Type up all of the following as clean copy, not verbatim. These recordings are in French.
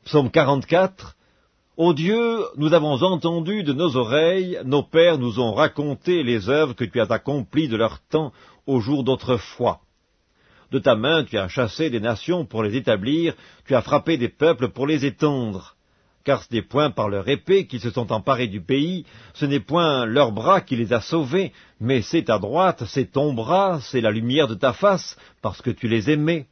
Psaume 44. Ô Dieu, nous avons entendu de nos oreilles, nos pères nous ont raconté les œuvres que tu as accomplies de leur temps au jour d'autrefois. De ta main tu as chassé des nations pour les établir, tu as frappé des peuples pour les étendre. Car ce n'est point par leur épée qu'ils se sont emparés du pays, ce n'est point leur bras qui les a sauvés, mais c'est ta droite, c'est ton bras, c'est la lumière de ta face, parce que tu les aimais.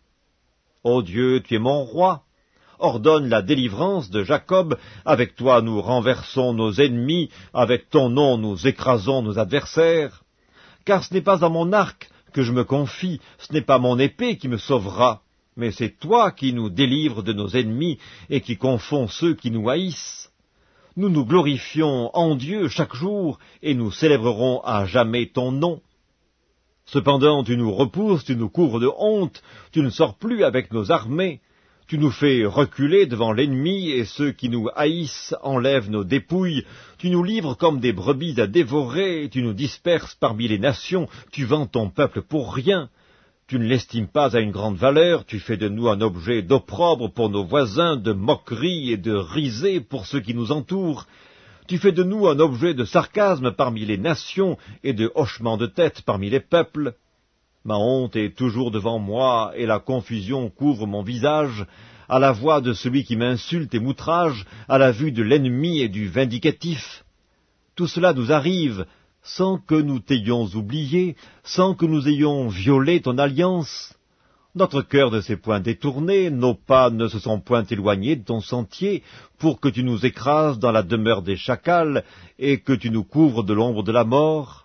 Ô Dieu, tu es mon roi. Ordonne la délivrance de Jacob, avec toi nous renversons nos ennemis, avec ton nom nous écrasons nos adversaires. Car ce n'est pas à mon arc que je me confie, ce n'est pas mon épée qui me sauvera, mais c'est toi qui nous délivres de nos ennemis et qui confonds ceux qui nous haïssent. Nous nous glorifions en Dieu chaque jour et nous célébrerons à jamais ton nom. Cependant tu nous repousses, tu nous couvres de honte, tu ne sors plus avec nos armées. Tu nous fais reculer devant l'ennemi, et ceux qui nous haïssent enlèvent nos dépouilles. Tu nous livres comme des brebis à dévorer, tu nous disperses parmi les nations, tu vends ton peuple pour rien. Tu ne l'estimes pas à une grande valeur, tu fais de nous un objet d'opprobre pour nos voisins, de moquerie et de risée pour ceux qui nous entourent. Tu fais de nous un objet de sarcasme parmi les nations et de hochement de tête parmi les peuples. Ma honte est toujours devant moi, et la confusion couvre mon visage, à la voix de celui qui m'insulte et m'outrage, à la vue de l'ennemi et du vindicatif. Tout cela nous arrive sans que nous t'ayons oublié, sans que nous ayons violé ton alliance. Notre cœur ne s'est point détourné, nos pas ne se sont point éloignés de ton sentier, pour que tu nous écrases dans la demeure des chacals, et que tu nous couvres de l'ombre de la mort.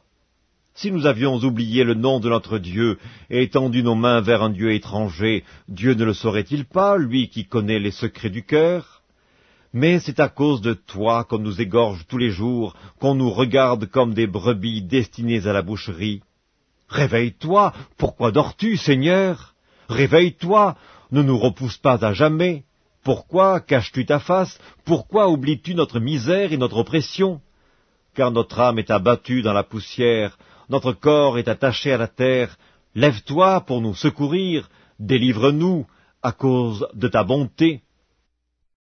Si nous avions oublié le nom de notre Dieu et étendu nos mains vers un Dieu étranger, Dieu ne le saurait-il pas, lui qui connaît les secrets du cœur? Mais c'est à cause de toi qu'on nous égorge tous les jours, qu'on nous regarde comme des brebis destinées à la boucherie. Réveille-toi, pourquoi dors-tu, Seigneur? Réveille-toi, ne nous repousse pas à jamais. Pourquoi caches-tu ta face? Pourquoi oublies-tu notre misère et notre oppression? Car notre âme est abattue dans la poussière, notre corps est attaché à la terre. Lève-toi pour nous secourir, délivre-nous à cause de ta bonté.